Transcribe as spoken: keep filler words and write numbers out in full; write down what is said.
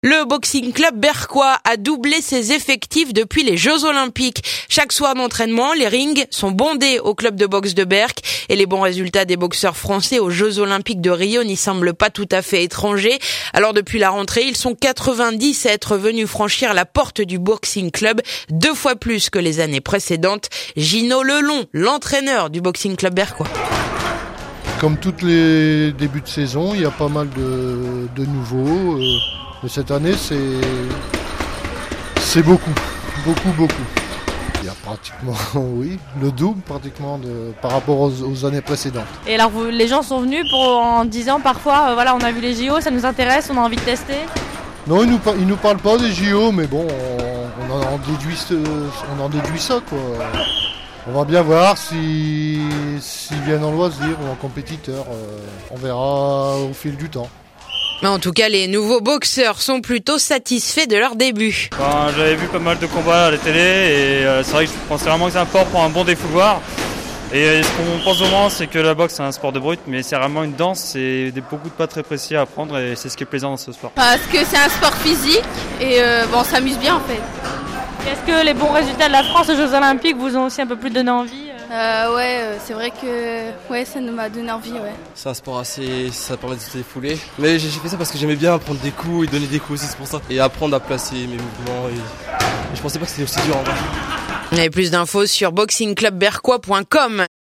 Le Boxing Club Berquois a doublé ses effectifs depuis les Jeux Olympiques. Chaque soir d'entraînement, les rings sont bondés au club de boxe de Berck et les bons résultats des boxeurs français aux Jeux Olympiques de Rio n'y semblent pas tout à fait étrangers. Alors depuis la rentrée, ils sont quatre-vingt-dix à être venus franchir la porte du Boxing Club, deux fois plus que les années précédentes. Gino Lelon, l'entraîneur du Boxing Club Berquois. Comme tous les débuts de saison, il y a pas mal de, de nouveaux. Euh... Mais cette année, c'est, c'est beaucoup, beaucoup, beaucoup. Il y a pratiquement, oui, le double pratiquement de, par rapport aux, aux années précédentes. Et alors, vous, les gens sont venus pour, en disant parfois, euh, voilà, on a vu les J O, ça nous intéresse, on a envie de tester. Non, ils nous, ils nous parlent pas des J O, mais bon, on, on, en, déduit, on en déduit ça, quoi. On va bien voir si, s'ils viennent en loisir ou en compétiteur. Euh, on verra au fil du temps. Mais en tout cas, les nouveaux boxeurs sont plutôt satisfaits de leur début. Enfin, j'avais vu pas mal de combats à la télé et euh, c'est vrai que je pensais vraiment que c'est un sport pour un bon défouloir. Et euh, ce qu'on pense au moins, c'est que la boxe c'est un sport de brut, mais c'est vraiment une danse, c'est des, beaucoup de pas très précis à apprendre et c'est ce qui est plaisant dans ce sport. Parce que c'est un sport physique et euh, bon, on s'amuse bien en fait. Est-ce que les bons résultats de la France aux Jeux Olympiques vous ont aussi un peu plus donné envie ? Euh, ouais, euh, c'est vrai que ouais, ça nous m'a donné envie. Ouais. C'est un sport assez, ça permet de se défouler. Mais j'ai fait ça parce que j'aimais bien prendre des coups et donner des coups aussi, c'est pour ça. Et apprendre à placer mes mouvements. Et, et je pensais pas que c'était aussi dur en vrai. Vous avez plus d'infos sur boxing club berquois point com.